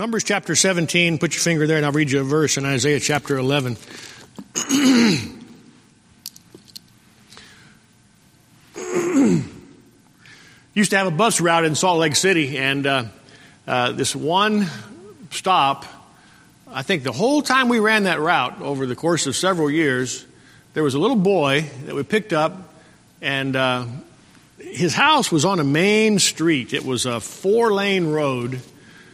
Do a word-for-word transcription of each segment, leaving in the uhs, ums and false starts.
Numbers chapter seventeen, put your finger there and I'll read you a verse in Isaiah chapter eleven. Used to have a bus route in Salt Lake City, and uh, uh, this one stop, I think the whole time we ran that route over the course of several years, there was a little boy that we picked up, and uh, his house was on a main street. It was a four-lane road,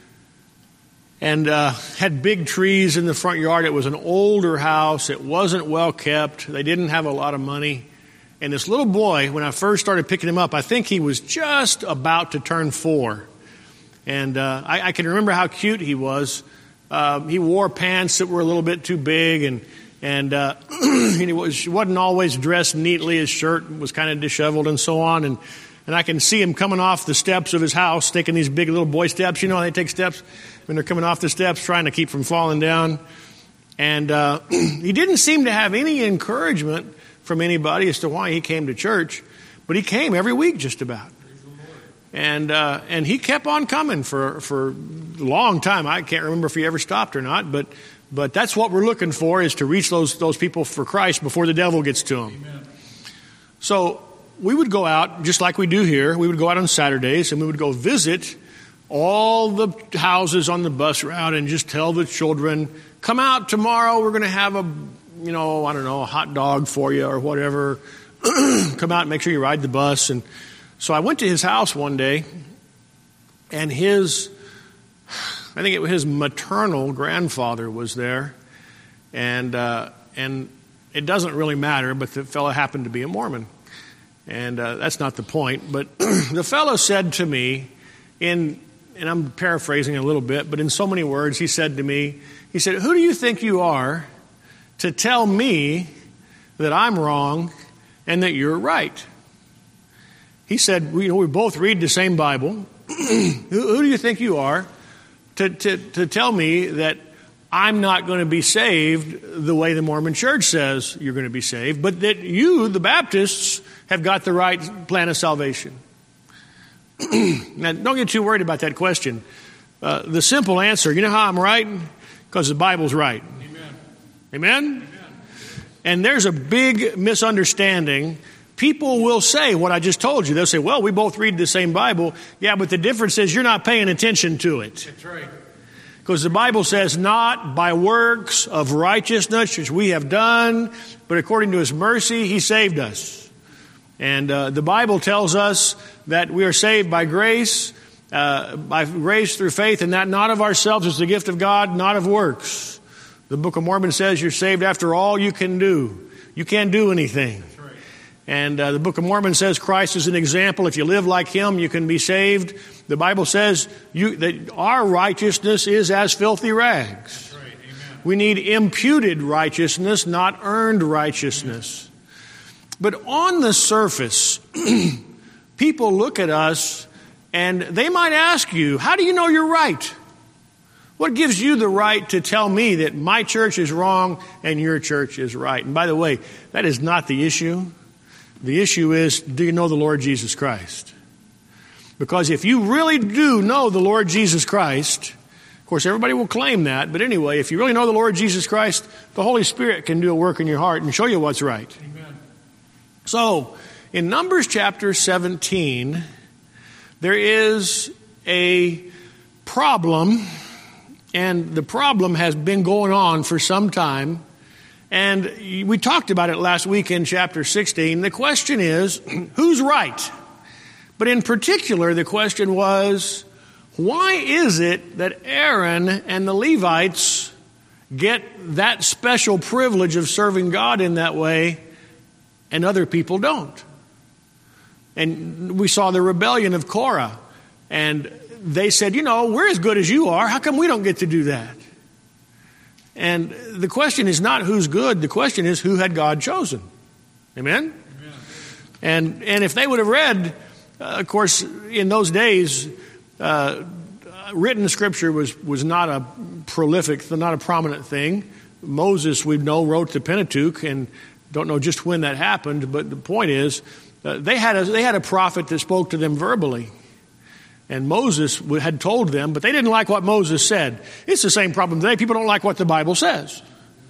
and uh, had big trees in the front yard. It was an older house. It wasn't well kept. They didn't have a lot of money. And this little boy, when I first started picking him up, I think he was just about to turn four. And uh, I, I can remember how cute he was. Uh, he wore pants that were a little bit too big, and and uh, he was, wasn't always dressed neatly. His shirt was kind of disheveled and so on. And, and I can see him coming off the steps of his house, taking these big little boy steps. You know how they take steps when they're coming off the steps, trying to keep from falling down. And uh, he didn't seem to have any encouragement from anybody as to why he came to church, but he came every week just about. And uh, and he kept on coming for, for a long time. I can't remember if he ever stopped or not, but but that's what we're looking for, is to reach those those people for Christ before the devil gets to them. Amen. So we would go out, just like we do here. We would go out on Saturdays, and we would go visit all the houses on the bus route and just tell the children, come out tomorrow, we're going to have a, you know, I don't know, a hot dog for you or whatever. Come out and make sure you ride the bus. And so I went to his house one day, and his, I think it was his maternal grandfather was there. And uh, and it doesn't really matter, but the fellow happened to be a Mormon. And uh, that's not the point. But the fellow said to me, in, and I'm paraphrasing a little bit, but in so many words, he said to me, he said, who do you think you are to tell me that I'm wrong and that you're right? He said, we, we both read the same Bible. who, who do you think you are to, to, to tell me that I'm not going to be saved the way the Mormon Church says you're going to be saved, but that you, the Baptists, have got the right plan of salvation? Now, don't get too worried about that question. Uh, the simple answer, you know how I'm right? Because the Bible's right. Amen. Amen? Amen? And there's a big misunderstanding. People will say what I just told you. They'll say, well, we both read the same Bible. Yeah, but the difference is you're not paying attention to it. That's right. Because the Bible says, not by works of righteousness which we have done, but according to His mercy, He saved us. And uh, the Bible tells us that we are saved by grace, uh, by grace through faith, and that not of ourselves, is the gift of God, not of works. The Book of Mormon says you're saved after all you can do. You can't do anything. That's right. And uh, the Book of Mormon says Christ is an example. If you live like Him, you can be saved. The Bible says you, that our righteousness is as filthy rags. That's right. Amen. We need imputed righteousness, not earned righteousness. Amen. But on the surface, people look at us and they might ask you, how do you know you're right? What gives you the right to tell me that my church is wrong and your church is right? And by the way, that is not the issue. The issue is, do you know the Lord Jesus Christ? Because if you really do know the Lord Jesus Christ, of course, everybody will claim that. But anyway, if you really know the Lord Jesus Christ, the Holy Spirit can do a work in your heart and show you what's right. Amen. So, in Numbers chapter seventeen, there is a problem, and the problem has been going on for some time. And we talked about it last week in chapter sixteen. The question is, who's right? But in particular, the question was, why is it that Aaron and the Levites get that special privilege of serving God in that way, and other people don't? And we saw the rebellion of Korah. And they said, you know, we're as good as you are. How come we don't get to do that? And the question is not who's good. The question is who had God chosen. Amen? Amen. And and if they would have read, uh, of course, in those days, uh, written scripture was, was not a prolific, not a prominent thing. Moses, we know, wrote the Pentateuch, and don't know just when that happened, but the point is, uh, they had a, they had a prophet that spoke to them verbally. And Moses had told them, but they didn't like what Moses said. It's the same problem today. People don't like what the Bible says.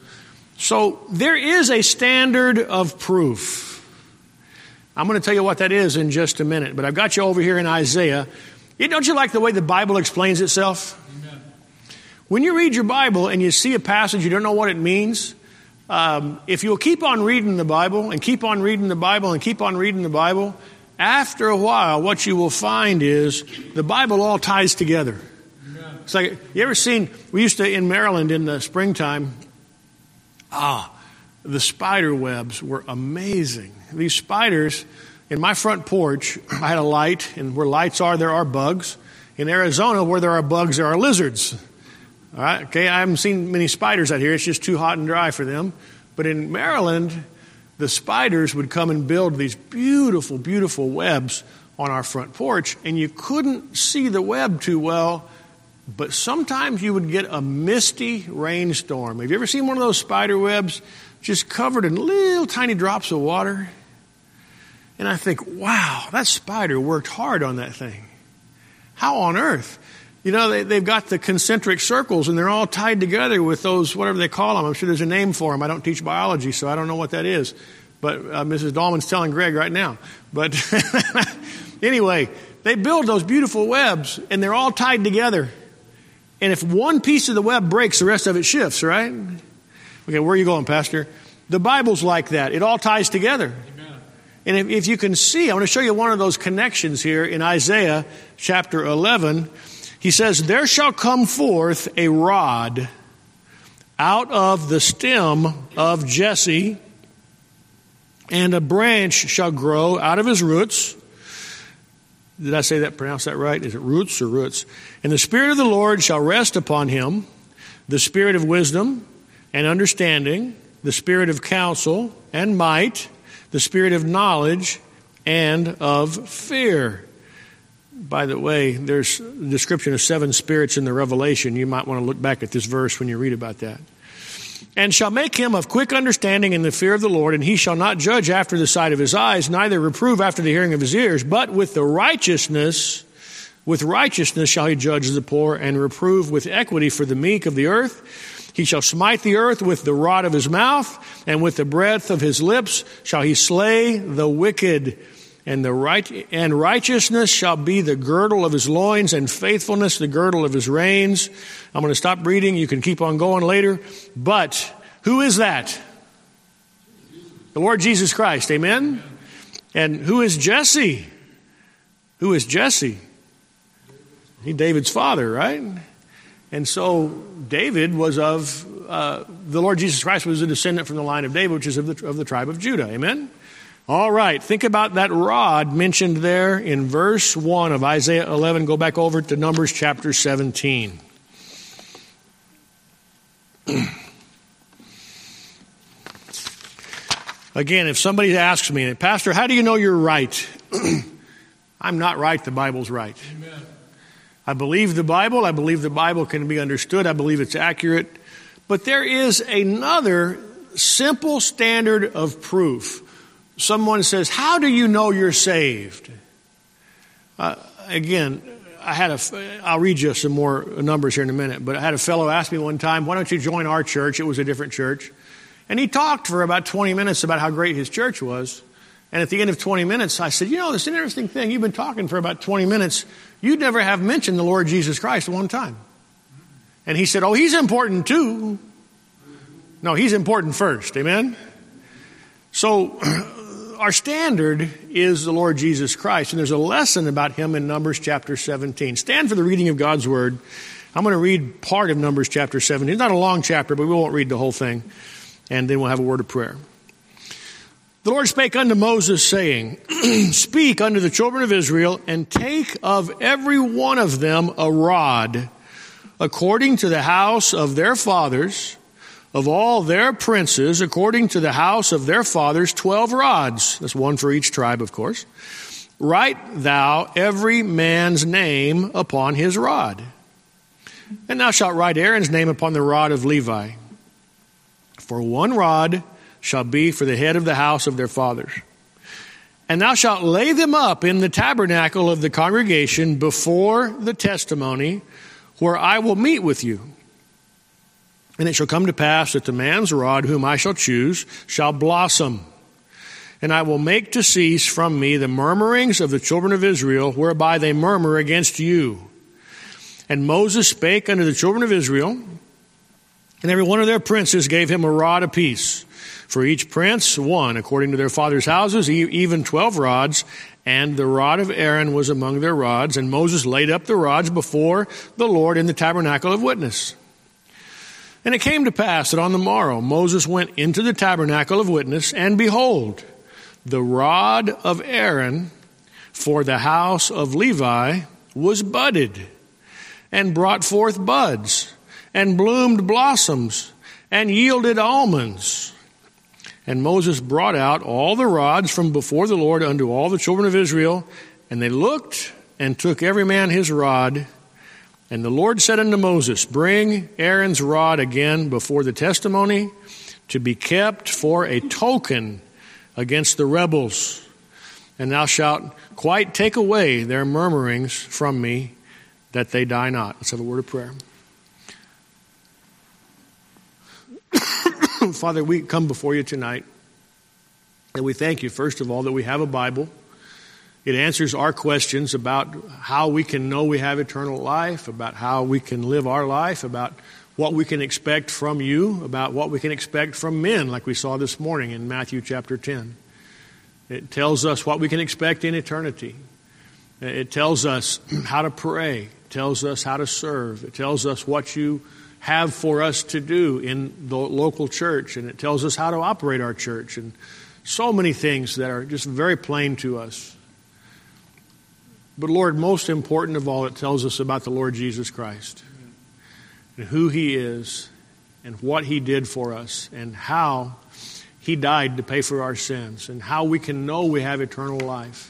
So there is a standard of proof. I'm going to tell you what that is in just a minute. But I've got you over here in Isaiah. Don't you like the way the Bible explains itself? Amen. When you read your Bible and you see a passage, you don't know what it means. Um, if you'll keep on reading the Bible and keep on reading the Bible and keep on reading the Bible, after a while, what you will find is the Bible all ties together. Amen. It's like, you ever seen, we used to, in Maryland in the springtime, ah, the spider webs were amazing. These spiders, in my front porch, I had a light, and where lights are, there are bugs. In Arizona, where there are bugs, there are lizards. All right, okay, I haven't seen many spiders out here. It's just too hot and dry for them. But in Maryland, the spiders would come and build these beautiful, beautiful webs on our front porch, and you couldn't see the web too well, but sometimes you would get a misty rainstorm. Have you ever seen one of those spider webs just covered in little tiny drops of water? And I think, wow, that spider worked hard on that thing. How on earth? You know, they, they've got the concentric circles, and they're all tied together with those, whatever they call them. I'm sure there's a name for them. I don't teach biology, so I don't know what that is. But uh, Missus Dahlman's telling Greg right now. But anyway, they build those beautiful webs, and they're all tied together. And if one piece of the web breaks, the rest of it shifts, right? Okay, where are you going, Pastor? The Bible's like that. It all ties together. Amen. And if, if you can see, I want to show you one of those connections here in Isaiah chapter eleven. He says, there shall come forth a rod out of the stem of Jesse, and a branch shall grow out of his roots. Did I say that, pronounce that right? Is it roots or roots? And the Spirit of the Lord shall rest upon him, the Spirit of wisdom and understanding, the Spirit of counsel and might, the Spirit of knowledge and of fear. By the way, there's a description of seven spirits in the Revelation. You might want to look back at this verse when you read about that. And shall make him of quick understanding in the fear of the Lord, and he shall not judge after the sight of his eyes, neither reprove after the hearing of his ears, but with the righteousness, with righteousness shall he judge the poor, and reprove with equity for the meek of the earth. He shall smite the earth with the rod of his mouth, and with the breath of his lips shall he slay the wicked. And the right and righteousness shall be the girdle of his loins, and faithfulness the girdle of his reins. I'm going to stop reading. You can keep on going later. But who is that? The Lord Jesus Christ. Amen? And who is Jesse? Who is Jesse? He's David's father, right? And so David was of, uh, the Lord Jesus Christ was a descendant from the line of David, which is of the, of the tribe of Judah. Amen? All right, think about that rod mentioned there in verse one of Isaiah eleven. Go back over to Numbers chapter seventeen. Again, if somebody asks me, Pastor, how do you know you're right? I'm not right, the Bible's right. Amen. I believe the Bible. I believe the Bible can be understood. I believe it's accurate. But there is another simple standard of proof. Someone says, how do you know you're saved? Uh, again, I had a, I'll read you some more numbers here in a minute, but I had a fellow ask me one time, why don't you join our church? It was a different church. And he talked for about twenty minutes about how great his church was. And at the end of twenty minutes, I said, you know, this is an interesting thing. You've been talking for about twenty minutes. You'd never have mentioned the Lord Jesus Christ one time. And he said, oh, he's important too. No, he's important first. Amen? So our standard is the Lord Jesus Christ, and there's a lesson about him in Numbers chapter seventeen. Stand for the reading of God's word. I'm going to read part of Numbers chapter seventeen. It's not a long chapter, but we won't read the whole thing, and then we'll have a word of prayer. The Lord spake unto Moses, saying, speak unto the children of Israel, and take of every one of them a rod, according to the house of their fathers, of all their princes, according to the house of their fathers, twelve rods. That's one for each tribe, of course. Write thou every man's name upon his rod. And thou shalt write Aaron's name upon the rod of Levi. For one rod shall be for the head of the house of their fathers. And thou shalt lay them up in the tabernacle of the congregation before the testimony, where I will meet with you. And it shall come to pass that the man's rod whom I shall choose shall blossom. And I will make to cease from me the murmurings of the children of Israel, whereby they murmur against you. And Moses spake unto the children of Israel, and every one of their princes gave him a rod apiece. For each prince one, according to their fathers' houses, even twelve rods. And the rod of Aaron was among their rods. And Moses laid up the rods before the Lord in the tabernacle of witness. And it came to pass that on the morrow Moses went into the tabernacle of witness, and behold, the rod of Aaron for the house of Levi was budded, and brought forth buds, and bloomed blossoms, and yielded almonds. And Moses brought out all the rods from before the Lord unto all the children of Israel, and they looked and took every man his rod. And the Lord said unto Moses, bring Aaron's rod again before the testimony, to be kept for a token against the rebels. And thou shalt quite take away their murmurings from me, that they die not. Let's have a word of prayer. Father, we come before you tonight, and we thank you, first of all, that we have a Bible. It answers our questions about how we can know we have eternal life, about how we can live our life, about what we can expect from you, about what we can expect from men, like we saw this morning in Matthew chapter ten. It tells us what we can expect in eternity. It tells us how to pray. It tells us how to serve. It tells us what you have for us to do in the local church. And it tells us how to operate our church. And so many things that are just very plain to us. But Lord, most important of all, it tells us about the Lord Jesus Christ. And who he is. And what he did for us. And how he died to pay for our sins. And how we can know we have eternal life.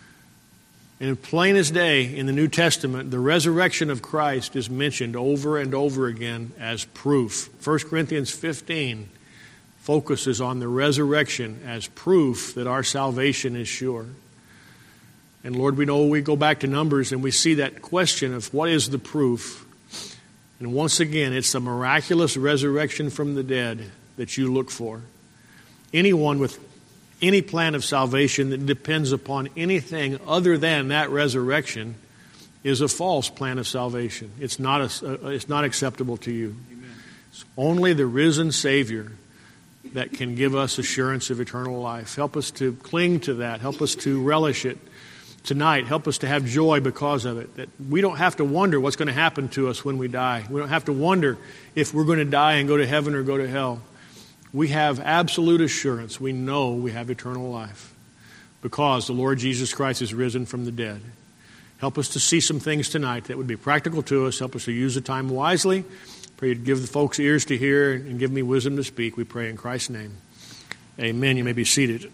And plain as day in the New Testament, the resurrection of Christ is mentioned over and over again as proof. First Corinthians fifteen focuses on the resurrection as proof that our salvation is sure. And Lord, we know we go back to Numbers and we see that question of what is the proof. And once again, it's the miraculous resurrection from the dead that you look for. Anyone with any plan of salvation that depends upon anything other than that resurrection is a false plan of salvation. It's not a, it's not acceptable to you. Amen. It's only the risen Savior that can give us assurance of eternal life. Help us to cling to that. Help us to relish it tonight. Help us to have joy because of it. That we don't have to wonder what's going to happen to us when we die. We don't have to wonder if we're going to die and go to heaven or go to hell. We have absolute assurance. We know we have eternal life because the Lord Jesus Christ is risen from the dead. Help us to see some things tonight that would be practical to us. Help us to use the time wisely. Pray you'd give the folks ears to hear and give me wisdom to speak. We pray in Christ's name. Amen. You may be seated.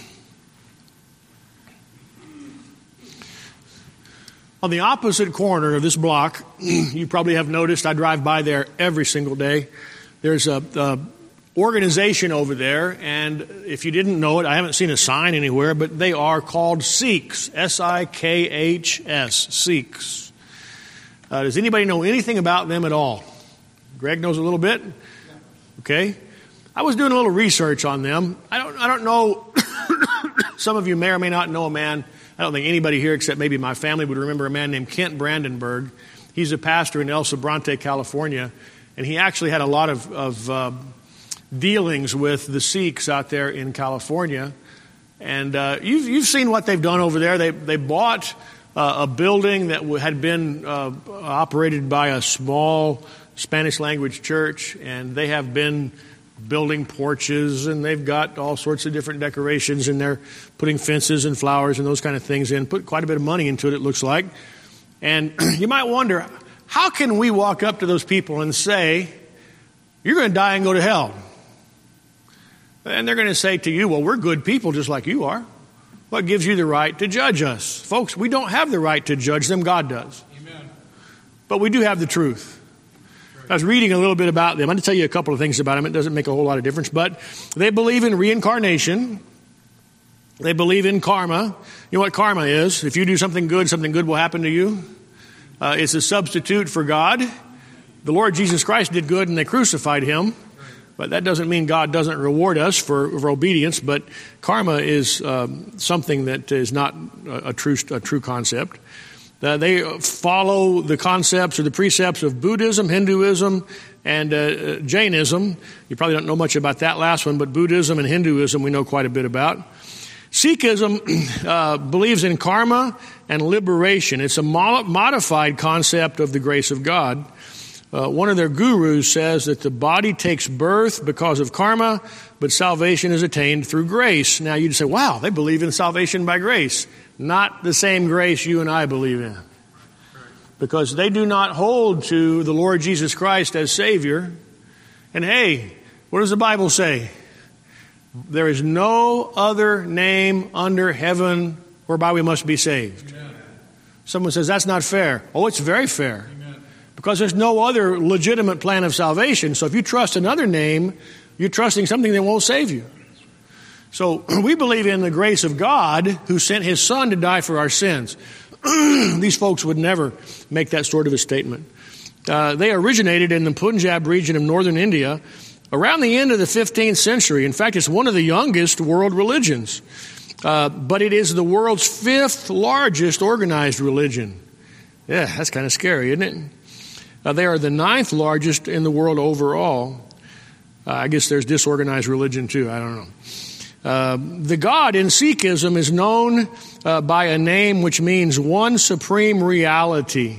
On the opposite corner of this block, you probably have noticed, I drive by there every single day. There's a... a organization over there, and if you didn't know it, I haven't seen a sign anywhere, but they are called Sikhs, S I K H S, Sikhs. Uh, does anybody know anything about them at all? Greg knows a little bit? Okay. I was doing a little research on them. I don't, I don't know, some of you may or may not know a man, I don't think anybody here except maybe my family would remember a man named Kent Brandenburg. He's a pastor in El Sobrante, California, and he actually had a lot of, of uh, dealings with the Sikhs out there in California. And uh, you've, you've seen what they've done over there. They, they bought uh, a building that had been uh, operated by a small Spanish language church, and they have been building porches, and they've got all sorts of different decorations, and they're putting fences and flowers and those kind of things in. Put quite a bit of money into it, it looks like. And you might wonder, how can we walk up to those people and say, you're going to die and go to hell? And they're going to say to you, well, we're good people just like you are. What gives you the right to judge us? Folks, we don't have the right to judge them. God does. Amen. But we do have the truth. Right. I was reading a little bit about them. I'm going to tell you a couple of things about them. It doesn't make a whole lot of difference. But they believe in reincarnation. They believe in karma. You know what karma is? If you do something good, something good will happen to you. Uh, it's a substitute for God. The Lord Jesus Christ did good and they crucified him. But that doesn't mean God doesn't reward us for, for obedience. But karma is um, something that is not a, a true a true concept. Uh, they follow the concepts or the precepts of Buddhism, Hinduism, and uh, Jainism. You probably don't know much about that last one, but Buddhism and Hinduism we know quite a bit about. Sikhism uh, believes in karma and liberation. It's a mo- modified concept of the grace of God. Uh, one of their gurus says that the body takes birth because of karma, but salvation is attained through grace. Now you'd say, wow, they believe in salvation by grace. Not the same grace you and I believe in. Because they do not hold to the Lord Jesus Christ as Savior. And hey, what does the Bible say? There is no other name under heaven whereby we must be saved. Amen. Someone says, that's not fair. Oh, it's very fair. Amen. Because there's no other legitimate plan of salvation. So if you trust another name, you're trusting something that won't save you. So we believe in the grace of God who sent his son to die for our sins. These folks would never make that sort of a statement. Uh, they originated in the Punjab region of northern India around the end of the fifteenth century. In fact, it's one of the youngest world religions. Uh, but it is the world's fifth largest organized religion. Yeah, that's kind of scary, isn't it? Uh, they are the ninth largest in the world overall. Uh, I guess there's disorganized religion too. I don't know. Uh, the God in Sikhism is known uh, by a name which means one supreme reality.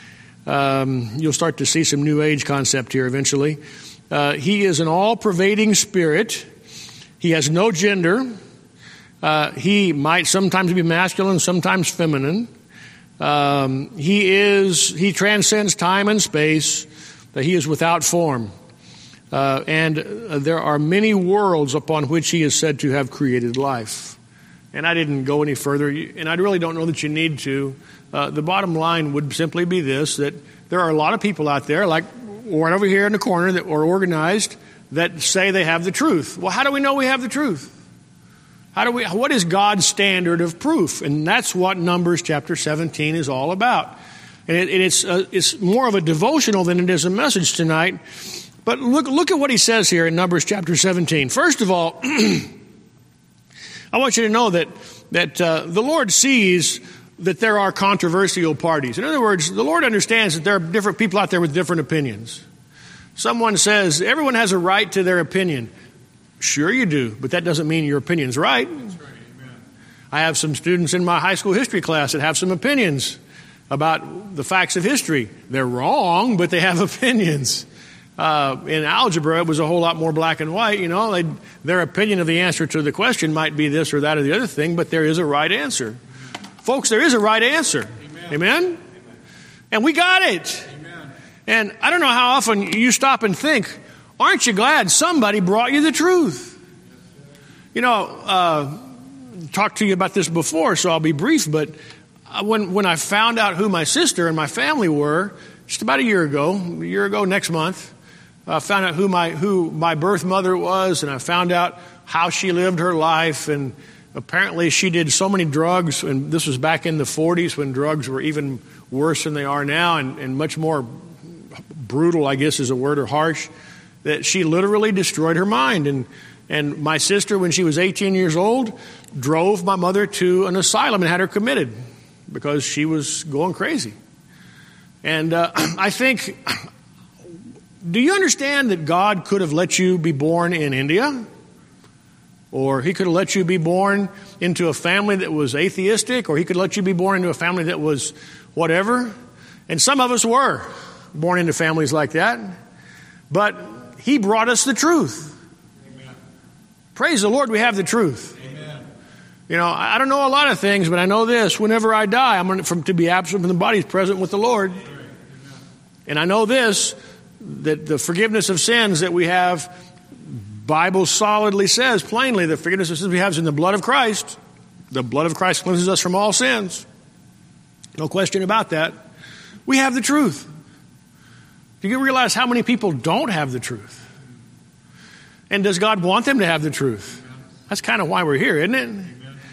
Um, you'll start to see some New Age concept here eventually. Uh, he is an all-pervading spirit. He has no gender. Uh, he might sometimes be masculine, sometimes feminine. Um, he is he transcends time and space. Uh, he is without form. Uh, and uh, there are many worlds upon which he is said to have created life. And I didn't go any further, and I really don't know that you need to. Uh, the bottom line would simply be this, that there are a lot of people out there, like right over here in the corner, that are organized, that say they have the truth. Well, how do we know we have the truth? How do we? What is God's standard of proof? And that's what Numbers chapter seventeen is all about. And it, it's uh, it's more of a devotional than it is a message tonight. But look look at what he says here in Numbers chapter seventeen. First of all, I want you to know that that uh, the Lord sees that there are controversial parties. In other words, the Lord understands that there are different people out there with different opinions. Someone says, everyone has a right to their opinion. Sure you do, but that doesn't mean your opinion's right. That's right. Amen. I have some students in my high school history class that have some opinions about the facts of history. They're wrong, but they have opinions. Uh, in algebra, it was a whole lot more black and white. You know, they, their opinion of the answer to the question might be this or that or the other thing, but there is a right answer. Folks, there is a right answer. Amen? Amen? Amen. And we got it. Amen. And I don't know how often you stop and think, aren't you glad somebody brought you the truth? You know, uh, talked to you about this before, so I'll be brief, but when, when I found out who my sister and my family were, just about a year ago, a year ago next month, I found out who my, who my birth mother was, and I found out how she lived her life, and apparently she did so many drugs, and this was back in the forties when drugs were even worse than they are now, and, and much more brutal, I guess is a word, or harsh, that she literally destroyed her mind. And, and my sister, when she was eighteen years old, drove my mother to an asylum and had her committed because she was going crazy. And uh, I think, do you understand that God could have let you be born in India? Or he could have let you be born into a family that was atheistic, or he could let you be born into a family that was whatever. And some of us were born into families like that. But he brought us the truth. Amen. Praise the Lord, we have the truth. Amen. You know, I don't know a lot of things, but I know this. Whenever I die, I'm going to, from, to be absent from the body is present with the Lord. Amen. And I know this, that the forgiveness of sins that we have, Bible solidly says plainly the forgiveness of sins we have is in the blood of Christ. The blood of Christ cleanses us from all sins. No question about that. We have the truth. Do you realize how many people don't have the truth? And does God want them to have the truth? That's kind of why we're here, isn't it?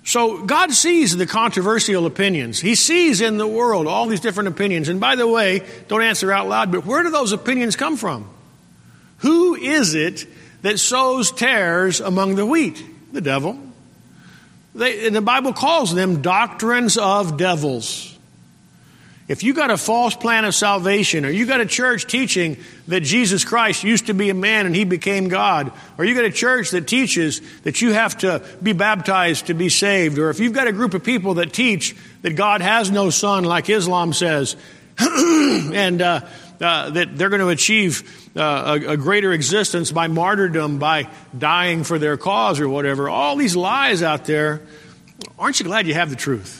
So God sees the controversial opinions. He sees in the world all these different opinions. And by the way, don't answer out loud, but where do those opinions come from? Who is it that sows tares among the wheat? The devil. They, and the Bible calls them doctrines of devils. If you got a false plan of salvation, or you got a church teaching that Jesus Christ used to be a man and he became God, or you got a church that teaches that you have to be baptized to be saved, or if you've got a group of people that teach that God has no son like Islam says, and uh, uh, that they're going to achieve uh, a, a greater existence by martyrdom, by dying for their cause or whatever, all these lies out there, aren't you glad you have the truth?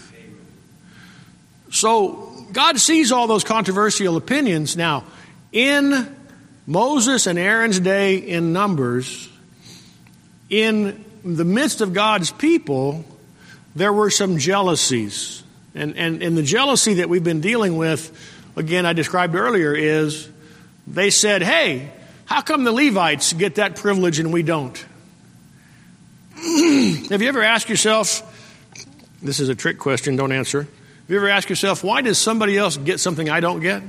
So God sees all those controversial opinions. Now, in Moses and Aaron's day in Numbers, in the midst of God's people, there were some jealousies. And, and, and the jealousy that we've been dealing with, again, I described earlier, is they said, hey, how come the Levites get that privilege and we don't? Have you ever asked yourself, this is a trick question, don't answer. Have you ever asked yourself, why does somebody else get something I don't get? You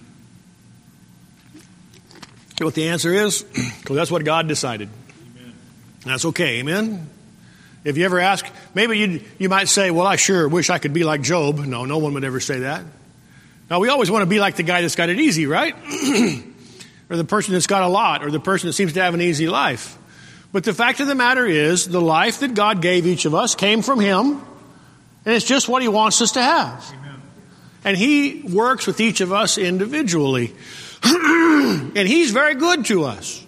know what the answer is? Because that's what God decided. Amen. That's okay, amen? If you ever ask, maybe you you might say, well, I sure wish I could be like Job. No, no one would ever say that. Now, we always want to be like the guy that's got it easy, right? Or the person that's got a lot, or the person that seems to have an easy life. But the fact of the matter is, the life that God gave each of us came from Him. And it's just what He wants us to have. Amen. And He works with each of us individually. And He's very good to us.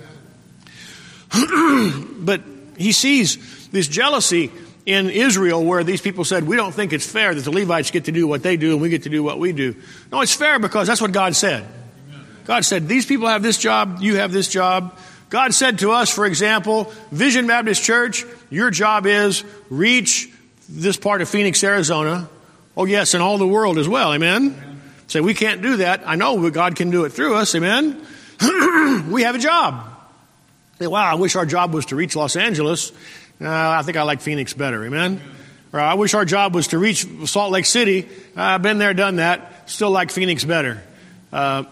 But He sees this jealousy in Israel where these people said, we don't think it's fair that the Levites get to do what they do and we get to do what we do. No, it's fair because that's what God said. Amen. God said, these people have this job, you have this job. God said to us, for example, Vision Baptist Church, your job is reach this part of Phoenix, Arizona. Oh, yes, and all the world as well. Amen? Amen. Say, we can't do that. I know, but God can do it through us. Amen? We have a job. Say, wow, I wish our job was to reach Los Angeles. Uh, I think I like Phoenix better. Amen? Amen. Or I wish our job was to reach Salt Lake City. Uh, I've been there, done that. Still like Phoenix better. Uh,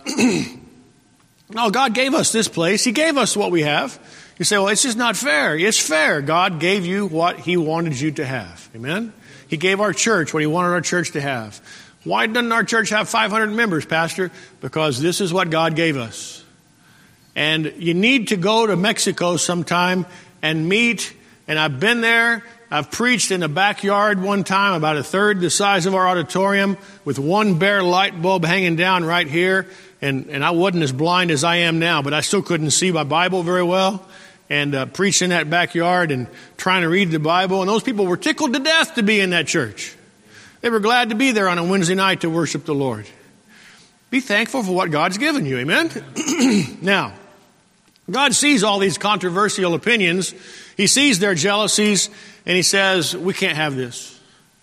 no, God gave us this place. He gave us what we have. You say, well, it's just not fair. It's fair. God gave you what He wanted you to have. Amen? He gave our church what He wanted our church to have. Why doesn't our church have five hundred members, Pastor? Because this is what God gave us. And you need to go to Mexico sometime and meet. And I've been there. I've preached in the backyard one time, about a third the size of our auditorium, with one bare light bulb hanging down right here. And, and I wasn't as blind as I am now, but I still couldn't see my Bible very well. And uh, preached in that backyard and trying to read the Bible. And those people were tickled to death to be in that church. They were glad to be there on a Wednesday night to worship the Lord. Be thankful for what God's given you. Amen? Now, God sees all these controversial opinions. He sees their jealousies. And He says, we can't have this.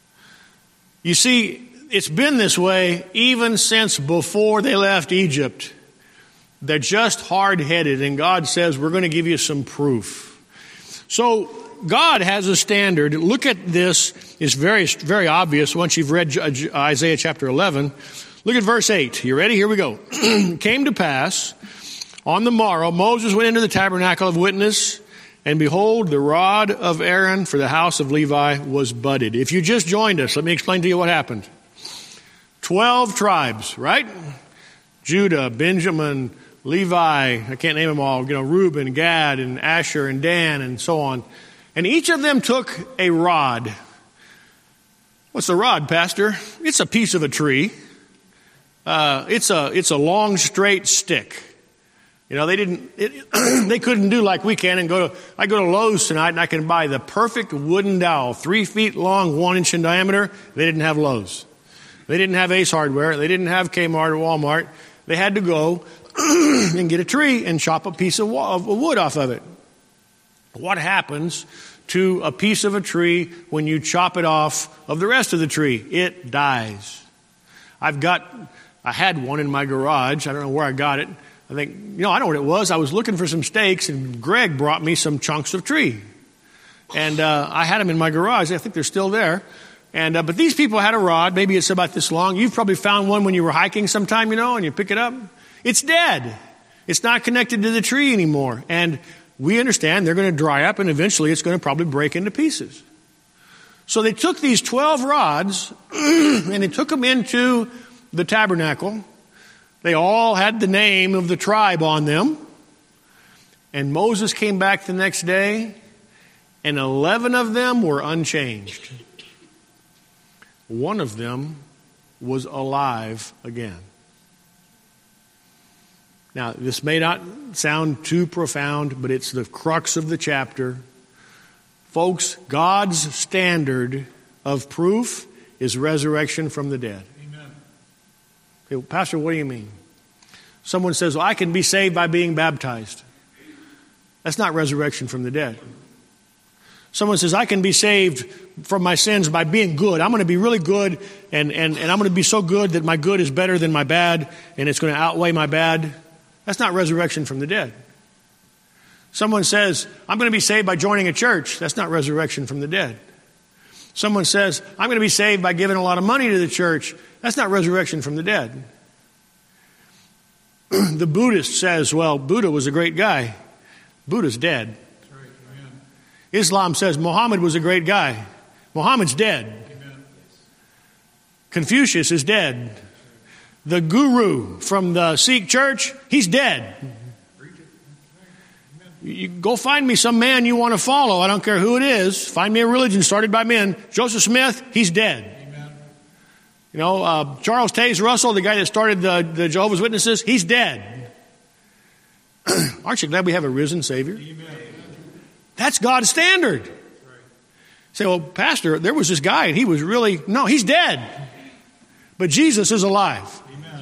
You see, it's been this way even since before they left Egypt. They're just hard-headed, and God says, we're going to give you some proof. So God has a standard. Look at this. It's very, very obvious once you've read Isaiah chapter eleven. Look at verse eight. You ready? Here we go. Came to pass, on the morrow, Moses went into the tabernacle of witness, and behold, the rod of Aaron for the house of Levi was budded. If you just joined us, let me explain to you what happened. Twelve tribes, right? Judah, Benjamin, Levi, I can't name them all, you know, Reuben, Gad, and Asher, and Dan, and so on. And each of them took a rod. What's a rod, Pastor? It's a piece of a tree. Uh, it's a it's a long, straight stick. You know, they didn't, it, they couldn't do like we can and go to, I go to Lowe's tonight and I can buy the perfect wooden dowel, three feet long, one inch in diameter. They didn't have Lowe's. They didn't have Ace Hardware. They didn't have Kmart or Walmart. They had to go and get a tree and chop a piece of wood off of it. What happens to a piece of a tree when you chop it off of the rest of the tree? It dies. I've got, I had one in my garage. I don't know where I got it. I think, you know, I know what it was. I was looking for some stakes and Greg brought me some chunks of tree. And uh, I had them in my garage. I think they're still there. And uh, but these people had a rod. Maybe it's about this long. You've probably found one when you were hiking sometime, you know, and you pick it up. It's dead. It's not connected to the tree anymore. And we understand they're going to dry up, and eventually it's going to probably break into pieces. So they took these twelve rods, and they took them into the tabernacle. They all had the name of the tribe on them. And Moses came back the next day, and eleven of them were unchanged. One of them was alive again. Now, this may not sound too profound, but it's the crux of the chapter. Folks, God's standard of proof is resurrection from the dead. Amen. Okay, Pastor, what do you mean? Someone says, well, I can be saved by being baptized. That's not resurrection from the dead. Someone says, I can be saved from my sins by being good. I'm going to be really good, and, and, and I'm going to be so good that my good is better than my bad, and it's going to outweigh my bad. That's not resurrection from the dead. Someone says, I'm going to be saved by joining a church. That's not resurrection from the dead. Someone says, I'm going to be saved by giving a lot of money to the church. That's not resurrection from the dead. The Buddhist says, well, Buddha was a great guy. Buddha's dead. Islam says Muhammad was a great guy. Muhammad's dead. Amen. Confucius is dead. The guru from the Sikh church, he's dead. You go find me some man you want to follow. I don't care who it is. Find me a religion started by men. Joseph Smith, he's dead. Amen. You know, uh, Charles Taze Russell, the guy that started the, the Jehovah's Witnesses, he's dead. Aren't you glad we have a risen Savior? Amen. That's God's standard. Right. Say, well, Pastor, there was this guy and he was really, no, he's dead. But Jesus is alive. Amen.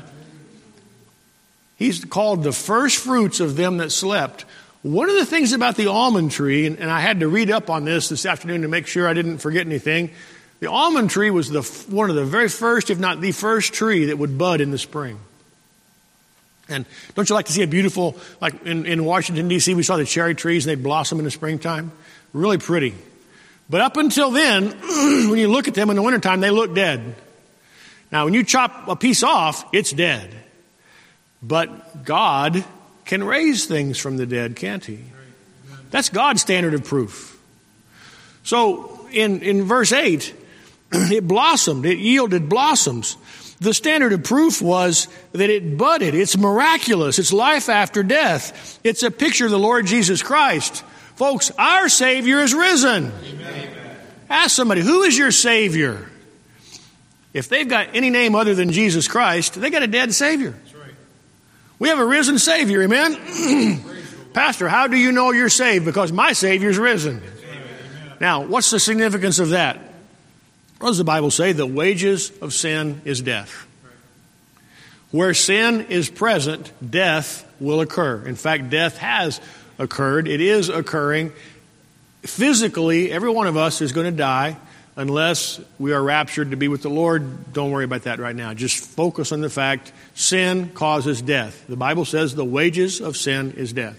He's called the first fruits of them that slept. One of the things about the almond tree, and, and I had to read up on this this afternoon to make sure I didn't forget anything. The almond tree was the one of the very first, if not the first tree that would bud in the spring. And don't you like to see a beautiful, like in, in Washington, D C, we saw the cherry trees and they blossom in the springtime? Really pretty. But up until then, when you look at them in the wintertime, they look dead. Now, when you chop a piece off, it's dead. But God can raise things from the dead, can't He? That's God's standard of proof. So in, in verse eight, it blossomed, it yielded blossoms. The standard of proof was that it budded. It's miraculous. It's life after death. It's a picture of the Lord Jesus Christ. Folks, our Savior is risen. Amen. Ask somebody, who is your Savior? If they've got any name other than Jesus Christ, they got a dead Savior. That's right. We have a risen Savior, amen? Pastor, how do you know you're saved? Because my Savior's risen. Amen. Now, what's the significance of that? What does the Bible say? The wages of sin is death. Where sin is present, death will occur. In fact, death has occurred. It is occurring. Physically, every one of us is going to die unless we are raptured to be with the Lord. Don't worry about that right now. Just focus on the fact sin causes death. The Bible says the wages of sin is death.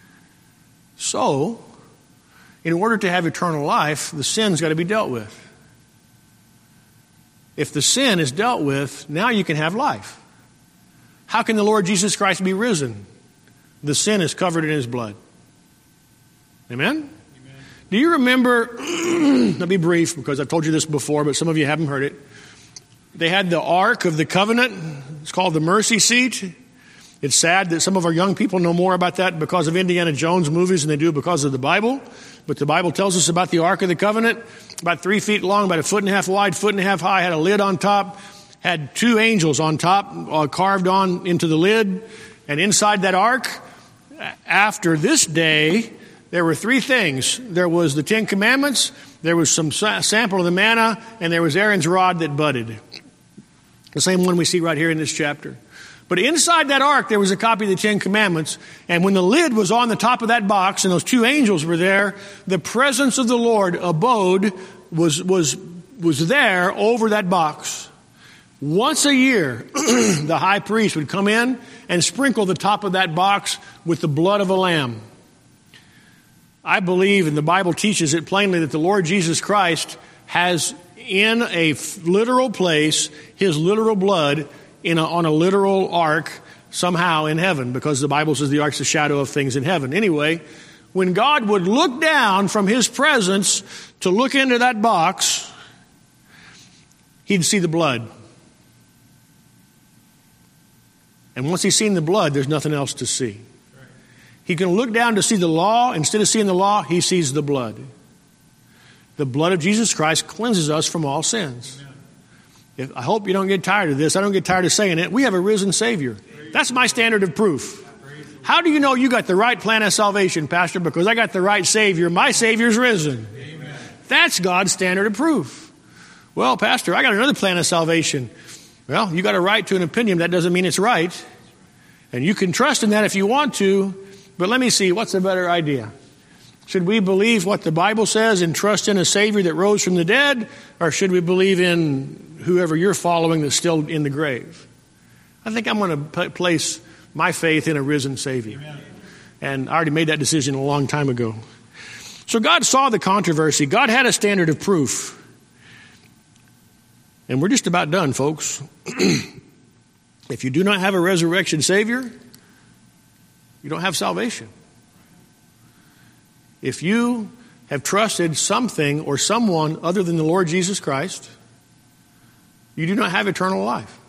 So, in order to have eternal life, the sin's got to be dealt with. If the sin is dealt with, now you can have life. How can the Lord Jesus Christ be risen? The sin is covered in His blood. Amen? Amen. Do you remember, let me be brief because I've told you this before, but some of you haven't heard it. They had the Ark of the Covenant. It's called the Mercy Seat. It's sad that some of our young people know more about that because of Indiana Jones movies than they do because of the Bible. But the Bible tells us about the Ark of the Covenant, about three feet long, about a foot and a half wide, foot and a half high, had a lid on top, had two angels on top uh, carved on into the lid. And inside that ark, after this day, there were three things. There was the Ten Commandments, there was some sa- sample of the manna, and there was Aaron's rod that budded. The same one we see right here in this chapter. But inside that ark, there was a copy of the Ten Commandments. And when the lid was on the top of that box and those two angels were there, the presence of the Lord abode, was, was, was there over that box. Once a year, the high priest would come in and sprinkle the top of that box with the blood of a lamb. I believe, and the Bible teaches it plainly, that the Lord Jesus Christ has in a literal place his literal blood in a, on a literal ark somehow in heaven, because the Bible says the ark's the shadow of things in heaven. Anyway, when God would look down from his presence to look into that box, he'd see the blood. And once he's seen the blood, there's nothing else to see. He can look down to see the law. Instead of seeing the law, he sees the blood. The blood of Jesus Christ cleanses us from all sins. If, I hope you don't get tired of this. I don't get tired of saying it. We have a risen Savior. That's my standard of proof. How do you know you got the right plan of salvation, Pastor? Because I got the right Savior. My Savior's risen. Amen. That's God's standard of proof. Well, Pastor, I got another plan of salvation. Well, you got a right to an opinion. That doesn't mean it's right. And you can trust in that if you want to. But let me see, what's a better idea? Should we believe what the Bible says and trust in a Savior that rose from the dead? Or should we believe in whoever you're following that's still in the grave? I think I'm going to place my faith in a risen Savior. Amen. And I already made that decision a long time ago. So God saw the controversy. God had a standard of proof. And we're just about done, folks. If you do not have a resurrection Savior, you don't have salvation. If you have trusted something or someone other than the Lord Jesus Christ, you do not have eternal life.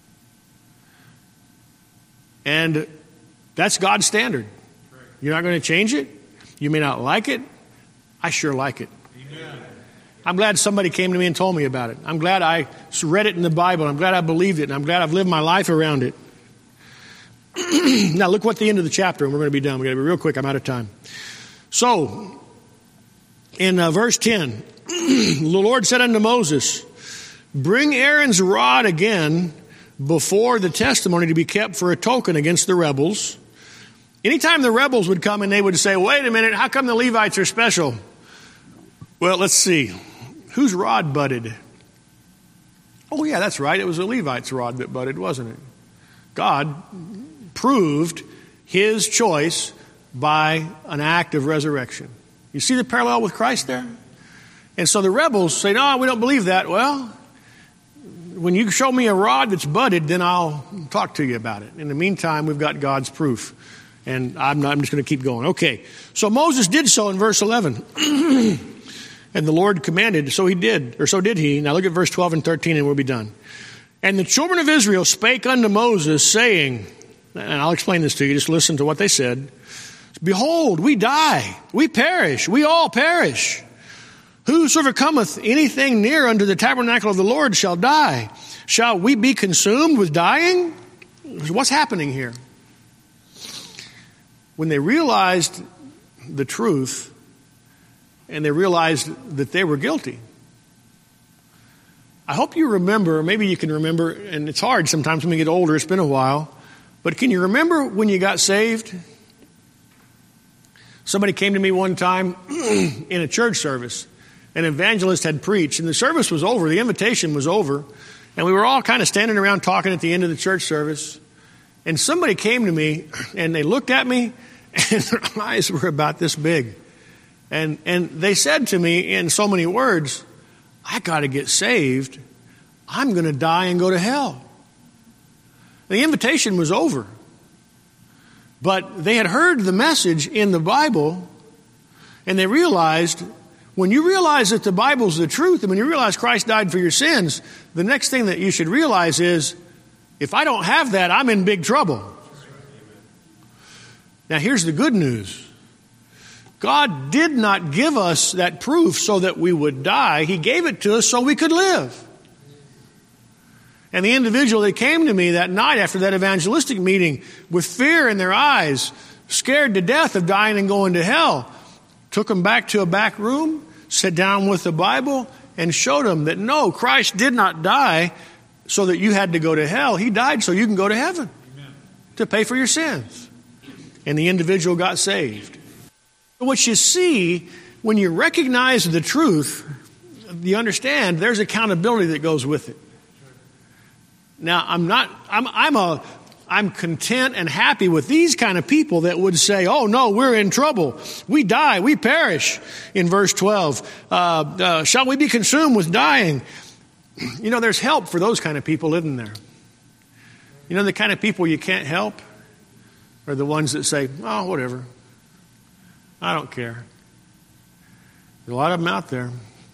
And that's God's standard. You're not going to change it. You may not like it. I sure like it. Amen. I'm glad somebody came to me and told me about it. I'm glad I read it in the Bible. I'm glad I believed it. And I'm glad I've lived my life around it. Now look what the end of the chapter, and we're going to be done. We're going to be real quick. I'm out of time. So, in uh, verse ten, the Lord said unto Moses, bring Aaron's rod again before the testimony to be kept for a token against the rebels. Anytime the rebels would come and they would say, wait a minute, how come the Levites are special? Well, let's see. Whose rod budded? Oh, yeah, that's right. It was a Levite's rod that budded, wasn't it? God proved his choice by an act of resurrection. You see the parallel with Christ there? And so the rebels say, no, we don't believe that. Well, when you show me a rod that's budded, then I'll talk to you about it. In the meantime, we've got God's proof. And I'm, not, I'm just going to keep going. Okay, so Moses did so in verse eleven. And the Lord commanded, so he did, or so did he. Now look at verse twelve and thirteen and we'll be done. And the children of Israel spake unto Moses, saying, and I'll explain this to you, just listen to what they said. Behold, we die, we perish, we all perish. Whosoever cometh anything near unto the tabernacle of the Lord shall die. Shall we be consumed with dying? What's happening here? When they realized the truth, and they realized that they were guilty. I hope you remember, maybe you can remember, and it's hard sometimes when we get older, it's been a while, but can you remember when you got saved? Somebody came to me one time in a church service. An evangelist had preached, and the service was over, the invitation was over, and we were all kind of standing around talking at the end of the church service, and somebody came to me, and they looked at me, and their eyes were about this big. And and they said to me in so many words, I got to get saved. I'm going to die and go to hell. The invitation was over. But they had heard the message in the Bible, and they realized, when you realize that the Bible's the truth, and when you realize Christ died for your sins, the next thing that you should realize is, if I don't have that, I'm in big trouble. Now here's the good news. God did not give us that proof so that we would die. He gave it to us so we could live. And the individual that came to me that night after that evangelistic meeting with fear in their eyes, scared to death of dying and going to hell, took them back to a back room, sat down with the Bible, and showed them that no, Christ did not die so that you had to go to hell. He died so you can go to heaven. Amen. To pay for your sins. And the individual got saved. What you see when you recognize the truth, you understand there's accountability that goes with it. Now, I'm not, I'm, I'm a, I'm content and happy with these kind of people that would say, oh no, we're in trouble. We die, we perish. In verse twelve, uh, uh, shall we be consumed with dying? You know, there's help for those kind of people, isn't there? You know, the kind of people you can't help are the ones that say, oh, whatever. I don't care. There's a lot of them out there.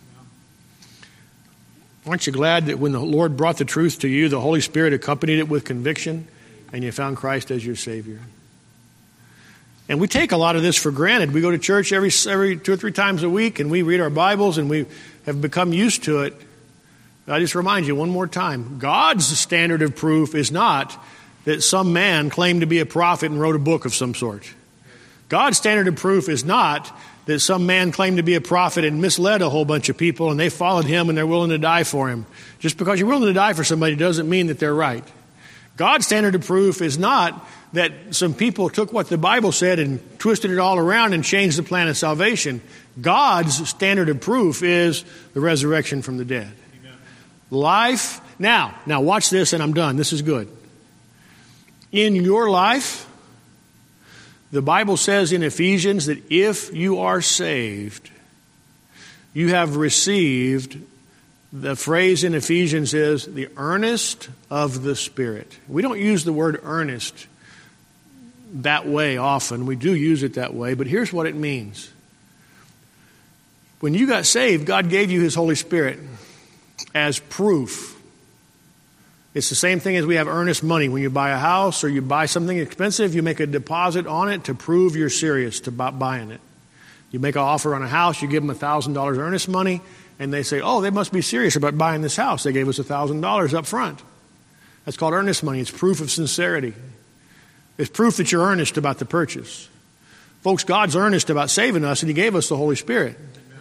Aren't you glad that when the Lord brought the truth to you, the Holy Spirit accompanied it with conviction, and you found Christ as your Savior? And we take a lot of this for granted. We go to church every every two or three times a week, and we read our Bibles, and we have become used to it. I just remind you one more time, God's standard of proof is not that some man claimed to be a prophet and wrote a book of some sort. God's standard of proof is not that some man claimed to be a prophet and misled a whole bunch of people and they followed him and they're willing to die for him. Just because you're willing to die for somebody doesn't mean that they're right. God's standard of proof is not that some people took what the Bible said and twisted it all around and changed the plan of salvation. God's standard of proof is the resurrection from the dead. Amen. Life. Now, now watch this and I'm done. This is good. In your life, the Bible says in Ephesians that if you are saved, you have received, the phrase in Ephesians is the earnest of the Spirit. We don't use the word earnest that way often. We do use it that way, but here's what it means. When you got saved, God gave you His Holy Spirit as proof. It's the same thing as we have earnest money. When you buy a house or you buy something expensive, you make a deposit on it to prove you're serious about buying it. You make an offer on a house, you give them one thousand dollars earnest money, and they say, oh, they must be serious about buying this house. They gave us one thousand dollars up front. That's called earnest money. It's proof of sincerity. It's proof that you're earnest about the purchase. Folks, God's earnest about saving us, and He gave us the Holy Spirit.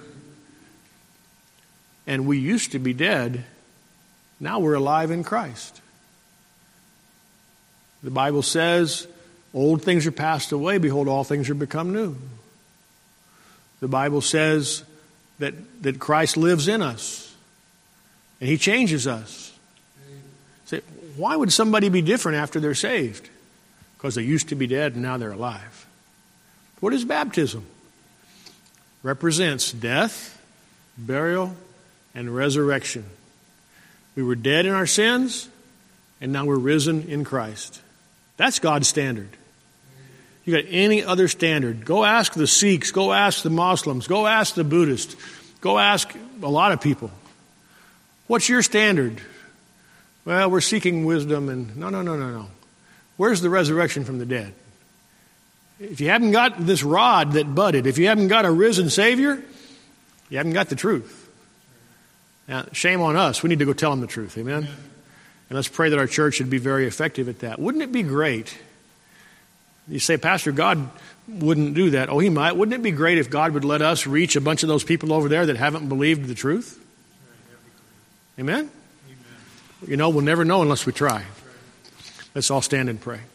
And we used to be dead. Now we're alive in Christ. The Bible says, old things are passed away. Behold, all things are become new. The Bible says that, that Christ lives in us. And He changes us. Say, why would somebody be different after they're saved? Because they used to be dead and now they're alive. What is baptism? Represents death, burial, and resurrection. We were dead in our sins, and now we're risen in Christ. That's God's standard. You got any other standard? Go ask the Sikhs, go ask the Muslims, go ask the Buddhists, go ask a lot of people. What's your standard? Well, we're seeking wisdom, and no, no, no, no, no. Where's the resurrection from the dead? If you haven't got this rod that budded, if you haven't got a risen Savior, you haven't got the truth. Now, shame on us. We need to go tell them the truth. Amen? Amen? And let's pray that our church should be very effective at that. Wouldn't it be great? You say, Pastor, God wouldn't do that. Oh, He might. Wouldn't it be great if God would let us reach a bunch of those people over there that haven't believed the truth? Amen? Amen. You know, we'll never know unless we try. Let's all stand and pray.